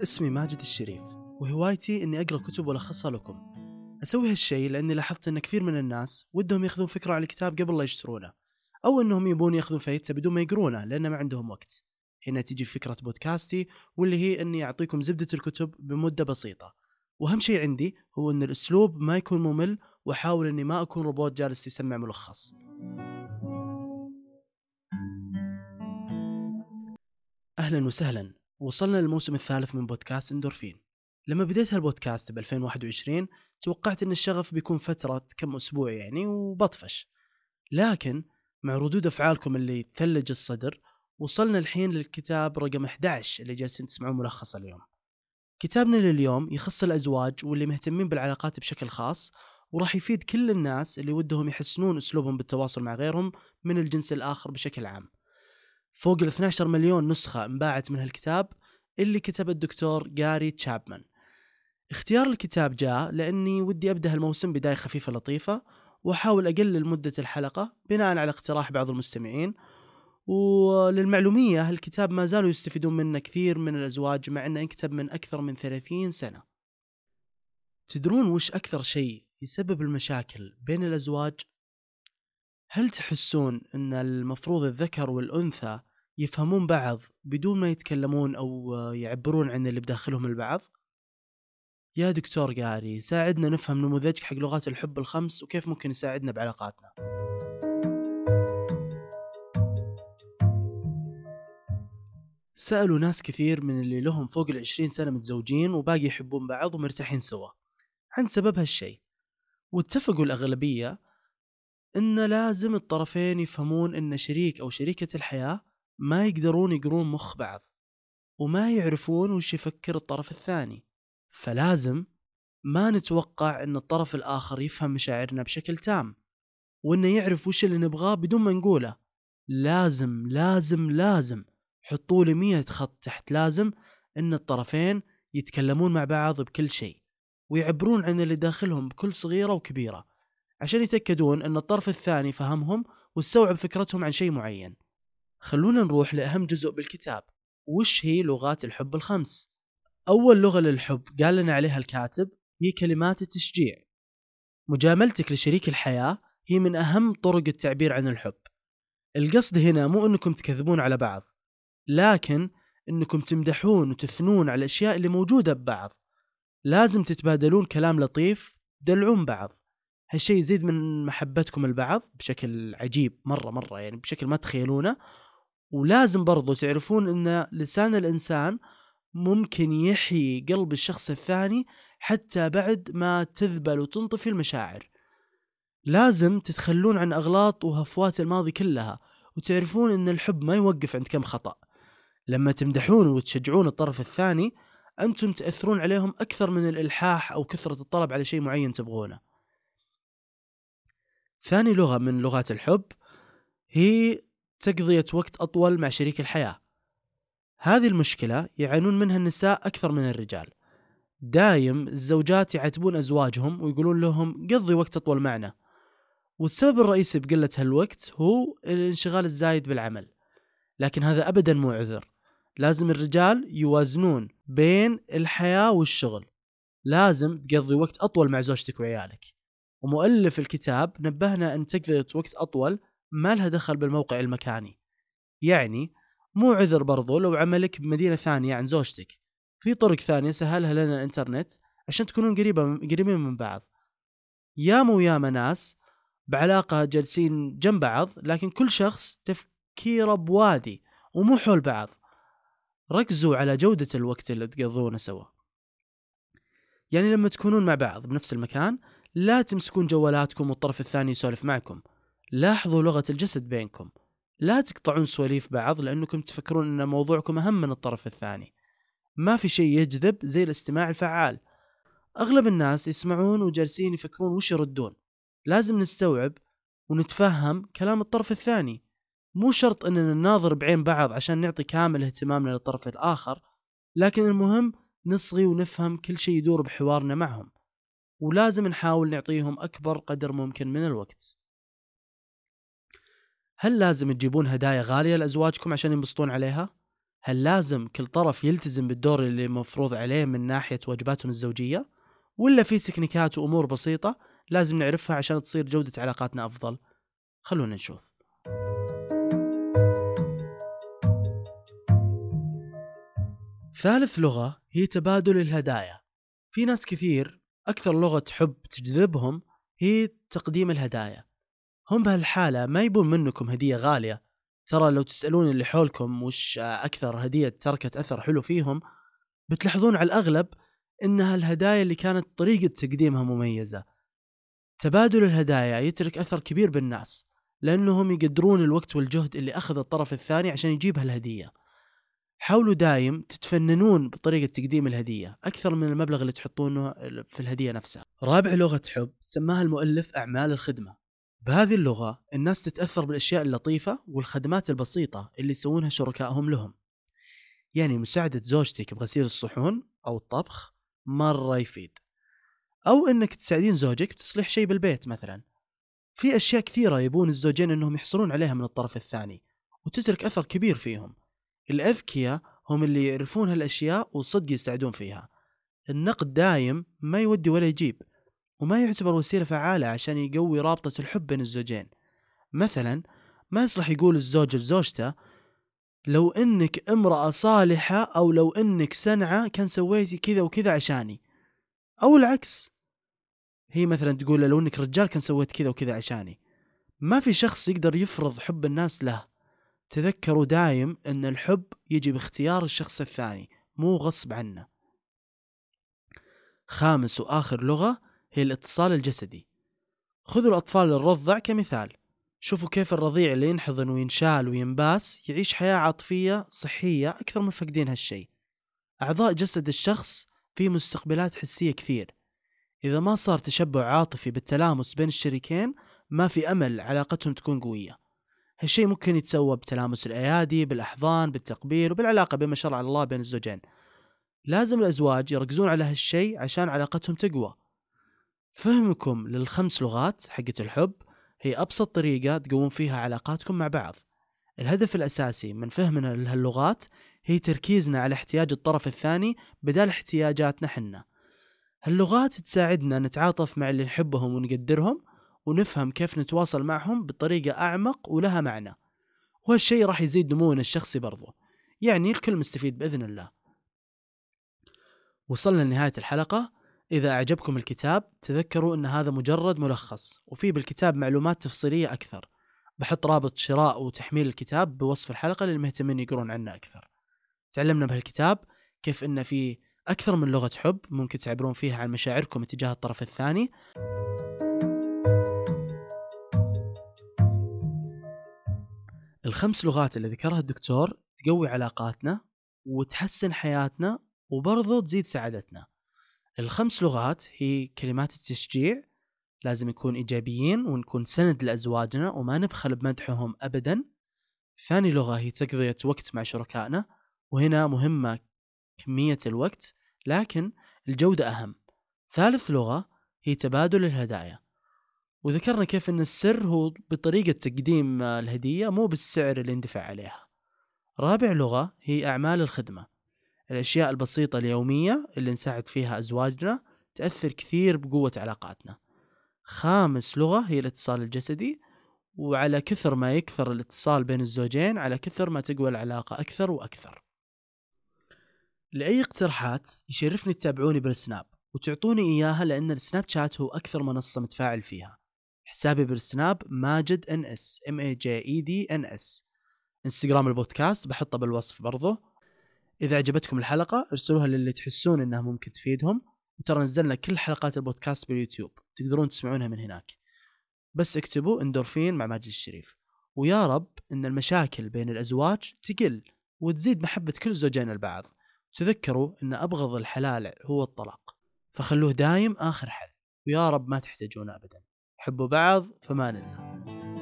اسمي ماجد الشريف، وهوايتي إني أقرأ كتب ولخصها لكم. أسوي هالشيء لأني لاحظت أن كثير من الناس ودهم ياخذون فكرة عن الكتاب قبل لا يشترونه، أو أنهم يبون ياخذون فايدته بدون ما يقرونه لأن ما عندهم وقت. هنا تيجي فكرة بودكاستي، واللي هي أني أعطيكم زبدة الكتب بمدة بسيطة. وأهم شيء عندي هو أن الأسلوب ما يكون ممل، وأحاول أني ما أكون روبوت جالس يسمع ملخص. أهلا وسهلا، وصلنا للموسم الثالث من بودكاست اندورفين. لما بديت هالبودكاست ب 2021 توقعت أن الشغف بيكون فترة كم أسبوع يعني وبطفش، لكن مع ردود أفعالكم اللي تثلج الصدر وصلنا الحين للكتاب رقم 11 اللي جالسين تسمعون ملخص اليوم. كتابنا لليوم يخص الأزواج واللي مهتمين بالعلاقات بشكل خاص، وراح يفيد كل الناس اللي ودهم يحسنون أسلوبهم بالتواصل مع غيرهم من الجنس الآخر بشكل عام. فوق ال 12 مليون نسخة انباعت من هالكتاب اللي كتبه الدكتور جاري تشابمان. اختيار الكتاب جاء لأني ودي أبدأ الموسم بداية خفيفة لطيفة، وأحاول أقلل مدة الحلقة بناء على اقتراح بعض المستمعين. وللمعلومية هالكتاب ما زالوا يستفيدون منه كثير من الأزواج مع أنه انكتب من أكثر من 30 سنة. تدرون وش أكثر شيء يسبب المشاكل بين الأزواج؟ هل تحسون أن المفروض الذكر والأنثى يفهمون بعض بدون ما يتكلمون أو يعبرون عن اللي بداخلهم البعض؟ يا دكتور قاري، ساعدنا نفهم نموذجك حق لغات الحب الخمس وكيف ممكن يساعدنا بعلاقاتنا. سألوا ناس كثير من اللي لهم فوق 20 سنة متزوجين وباقي يحبون بعض ومرتاحين سوا عن سبب هالشي، واتفقوا الأغلبية إن لازم الطرفين يفهمون إن شريك أو شريكة الحياة ما يقدرون يقرون مخ بعض، وما يعرفون وش يفكر الطرف الثاني، فلازم ما نتوقع إن الطرف الآخر يفهم مشاعرنا بشكل تام، وإنه يعرف وش اللي نبغاه بدون ما نقوله. لازم لازم لازم حطوا لي 100 خط تحت لازم إن الطرفين يتكلمون مع بعض بكل شيء، ويعبرون عن اللي داخلهم بكل صغيرة وكبيرة، عشان يتأكدون أن الطرف الثاني فهمهم واستوعب فكرتهم عن شيء معين. خلونا نروح لأهم جزء بالكتاب، وش هي لغات الحب الخمس. أول لغة للحب قال لنا عليها الكاتب هي كلمات التشجيع. مجاملتك لشريك الحياة هي من أهم طرق التعبير عن الحب. القصد هنا مو أنكم تكذبون على بعض، لكن أنكم تمدحون وتثنون على الأشياء اللي موجودة ببعض. لازم تتبادلون كلام لطيف، دلعون بعض. هالشيء يزيد من محبتكم البعض بشكل عجيب مرة يعني بشكل ما تخيلونه. ولازم برضو تعرفون أن لسان الإنسان ممكن يحيي قلب الشخص الثاني حتى بعد ما تذبل وتنطفي المشاعر. لازم تتخلون عن أغلاط وهفوات الماضي كلها، وتعرفون أن الحب ما يوقف عند كم خطأ. لما تمدحون وتشجعون الطرف الثاني أنتم تأثرون عليهم أكثر من الإلحاح أو كثرة الطلب على شيء معين تبغونه. ثاني لغة من لغات الحب هي تقضية وقت أطول مع شريك الحياة. هذه المشكلة يعانون منها النساء أكثر من الرجال. دايم الزوجات يعاتبون أزواجهم ويقولون لهم قضي وقت أطول معنا، والسبب الرئيسي بقلة هالوقت هو الانشغال الزايد بالعمل. لكن هذا أبدا مو عذر. لازم الرجال يوازنون بين الحياة والشغل. لازم تقضي وقت أطول مع زوجتك وعيالك. ومؤلف الكتاب نبهنا أن تقضية وقت أطول ما لها دخل بالموقع المكاني. يعني مو عذر برضو لو عملك بمدينة ثانية عن زوجتك، في طرق ثانية سهلها لنا الانترنت عشان تكونون قريبين من بعض. ياما ناس بعلاقة جالسين جنب بعض لكن كل شخص تفكيره بوادي ومو حول بعض. ركزوا على جودة الوقت اللي تقضونه سوا. يعني لما تكونون مع بعض بنفس المكان لا تمسكون جوالاتكم والطرف الثاني يسولف معكم. لاحظوا لغة الجسد بينكم. لا تقطعون سواليف بعض لأنكم تفكرون أن موضوعكم أهم من الطرف الثاني. ما في شيء يجذب زي الاستماع الفعال. أغلب الناس يسمعون وجالسين يفكرون وش يردون. لازم نستوعب ونتفهم كلام الطرف الثاني. مو شرط أننا نناظر بعين بعض عشان نعطي كامل اهتمامنا للطرف الآخر، لكن المهم نصغي ونفهم كل شيء يدور بحوارنا معهم، ولازم نحاول نعطيهم أكبر قدر ممكن من الوقت. هل لازم تجيبون هدايا غالية لأزواجكم عشان ينبسطون عليها؟ هل لازم كل طرف يلتزم بالدور اللي مفروض عليه من ناحية واجباتهم الزوجية؟ ولا في تكنيكات وأمور بسيطة لازم نعرفها عشان تصير جودة علاقاتنا أفضل؟ خلونا نشوف. ثالث لغة هي تبادل الهدايا. في ناس كثير أكثر لغة حب تجذبهم هي تقديم الهدايا. هم بهالحالة ما يبون منكم هدية غالية. ترى لو تسألون اللي حولكم وش أكثر هدية تركت أثر حلو فيهم، بتلاحظون على الأغلب إنها الهدايا اللي كانت طريقة تقديمها مميزة. تبادل الهدايا يترك أثر كبير بالناس، لأنهم يقدرون الوقت والجهد اللي أخذ الطرف الثاني عشان يجيب هالهدية. حاولوا دايم تتفننون بطريقة تقديم الهدية أكثر من المبلغ اللي تحطونه في الهدية نفسها. رابع لغة حب سماها المؤلف أعمال الخدمة. بهذه اللغة الناس تتأثر بالأشياء اللطيفة والخدمات البسيطة اللي يسوونها شركائهم لهم. يعني مساعدة زوجتك بغسيل الصحون أو الطبخ مرة يفيد، أو إنك تساعدين زوجك بتصليح شيء بالبيت مثلا. في أشياء كثيرة يبون الزوجين إنهم يحصلون عليها من الطرف الثاني وتترك أثر كبير فيهم. الأذكياء هم اللي يعرفون هالأشياء وصدق يساعدون فيها. النقد دايم ما يودي ولا يجيب، وما يعتبر وسيلة فعالة عشان يقوي رابطة الحب بين الزوجين. مثلا ما يصلح يقول الزوج لزوجته لو إنك امرأة صالحة أو لو إنك سنعة كان سويتي كذا وكذا عشاني، أو العكس. هي مثلا تقول لو إنك رجال كان سويت كذا وكذا عشاني. ما في شخص يقدر يفرض حب الناس له. تذكروا دايم أن الحب يجي باختيار الشخص الثاني، مو غصب عنه. خامس وآخر لغة هي الاتصال الجسدي. خذوا الأطفال للرضع كمثال. شوفوا كيف الرضيع اللي ينحضن وينشال وينباس يعيش حياة عاطفية صحية أكثر من فقدين هالشيء. أعضاء جسد الشخص في مستقبلات حسية كثير. إذا ما صار تشبع عاطفي بالتلامس بين الشريكين، ما في أمل علاقتهم تكون قوية. هالشيء ممكن يتسوى بتلامس الأيادي، بالأحضان، بالتقبيل، وبالعلاقة بما شرع الله بين الزوجين. لازم الأزواج يركزون على هالشيء عشان علاقتهم تقوى. فهمكم للخمس لغات حقة الحب هي أبسط طريقة تقوون فيها علاقاتكم مع بعض. الهدف الأساسي من فهمنا لهاللغات هي تركيزنا على احتياج الطرف الثاني بدل احتياجاتنا حنا. هاللغات تساعدنا نتعاطف مع اللي نحبهم ونقدرهم، ونفهم كيف نتواصل معهم بطريقة أعمق ولها معنى. وهالشيء راح يزيد نمونا الشخصي برضو، يعني الكل مستفيد بإذن الله. وصلنا لنهاية الحلقة. إذا أعجبكم الكتاب تذكروا أن هذا مجرد ملخص، وفيه بالكتاب معلومات تفصيلية أكثر. بحط رابط شراء وتحميل الكتاب بوصف الحلقة للمهتمين يقرون عنه أكثر. تعلمنا بهالكتاب كيف أن في أكثر من لغة حب ممكن تعبرون فيها عن مشاعركم تجاه الطرف الثاني. الخمس لغات اللي ذكرها الدكتور تقوي علاقاتنا وتحسن حياتنا وبرضو تزيد سعادتنا. الخمس لغات هي كلمات التشجيع، لازم نكون إيجابيين ونكون سند لأزواجنا وما نبخل بمدحهم أبدا. ثاني لغة هي تقضية وقت مع شركائنا، وهنا مهمة كمية الوقت لكن الجودة أهم. ثالث لغة هي تبادل الهدايا، وذكرنا كيف أن السر هو بطريقة تقديم الهدية مو بالسعر اللي ندفع عليها. رابع لغة هي أعمال الخدمة، الأشياء البسيطة اليومية اللي نساعد فيها أزواجنا تأثر كثير بقوة علاقاتنا. خامس لغة هي الاتصال الجسدي، وعلى كثر ما يكثر الاتصال بين الزوجين على كثر ما تقوى العلاقة أكثر وأكثر. لأي اقتراحات يشرفني تتابعوني بالسناب وتعطوني إياها، لأن السناب شات هو أكثر منصة متفاعل فيها. حسابي بالسناب ماجد NS MAJED NS. انستغرام البودكاست بحطه بالوصف برضو. إذا عجبتكم الحلقة ارسلوها للي تحسون إنها ممكن تفيدهم، وترى نزلنا كل حلقات البودكاست باليوتيوب تقدرون تسمعونها من هناك. بس اكتبوا اندورفين مع ماجد الشريف. ويا رب إن المشاكل بين الأزواج تقل وتزيد محبة كل زوجين البعض. تذكروا إن أبغض الحلال هو الطلاق، فخلوه دايم آخر حل، ويا رب ما تحتاجونه أبدا. حبوا بعض، فمان الله.